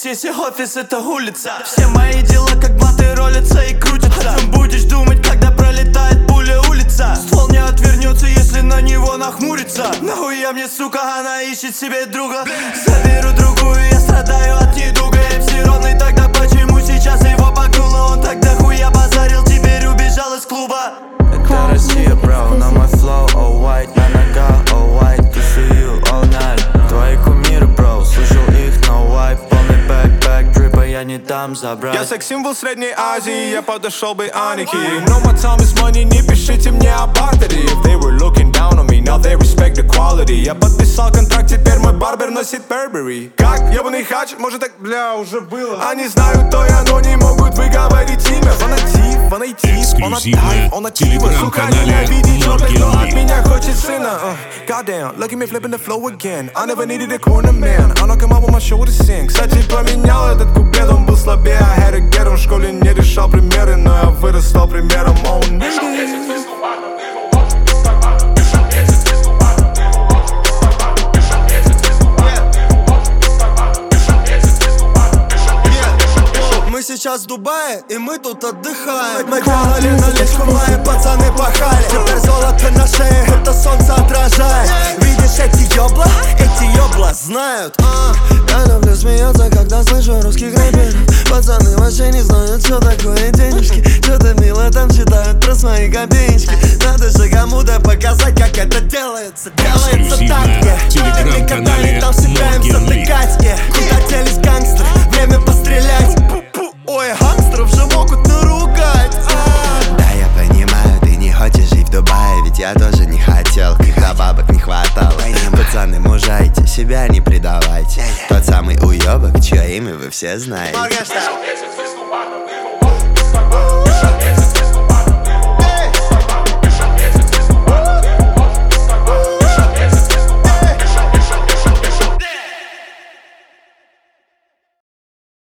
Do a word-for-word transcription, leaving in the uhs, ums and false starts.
офис, если офис это улица. Все мои дела как блаты ролятся и крутятся. О чем будешь думать, когда пролетает пуля улица? Ствол не отвернется, если на него нахмуриться. Нахуя мне, сука, она ищет себе друга. Заберу другую, я страдаю от недуга. эм си ровный, тогда почему сейчас его погнуло? Он тогда хуя базарил, теперь убежал из клуба. Это Россия, бро, на мой флоу, all white, на нога, all white, тусую all night. Твои кумиры, бро, слышал их, no wipe. Полный бэк-бэк, дрипа я не дам забрать. Я секс-символ Средней Азии, я подошел бы Аники. No my time is money, не пишите мне о бартере. If they were looking down on me, now they respect the quality. Я подписал контракт, теперь мой барбер носит Burberry. Как ебаный хач, может так, бля, уже было. Они знают то я, но не могут выговорить имя. Фанатив, фанатив, фанатив, он актива. Сука, ненавидит черт, кто от меня хочет сына. uh, Goddamn, look at me flipping the flow again. I never needed a corner man, I knock him out with my shoulder sing. Кстати, поменял этот куплет, он был слабее. I had to get him, в школе не решал примеры, но я вырос, стал примером. Oh, nigga. Мы сейчас в Дубае, и мы тут отдыхаем. Мы делали наличку, мои пацаны пахали. Теперь золото на шее, это солнце отражает. Видишь эти ёбла? Эти ёбла знают. а, Я люблю смеяться, когда слышу русских рэперов. Пацаны вообще не знают, что такое денежки. Что-то мило там читают про свои копеечки. Надо же кому-то показать, как это делается. Делается так, yeah. Мы катали, там собираемся тыкать, yeah. Куда делись гангстеры, время пострелять. Ой, гангстеров же могут наругать. а. Да, я понимаю, ты не хочешь жить в Дубае. Ведь я тоже не хотел, когда бабок не хватало. Пацаны, мужайте, себя не предавайте. Тот самый уёбок, чье имя вы все знаете.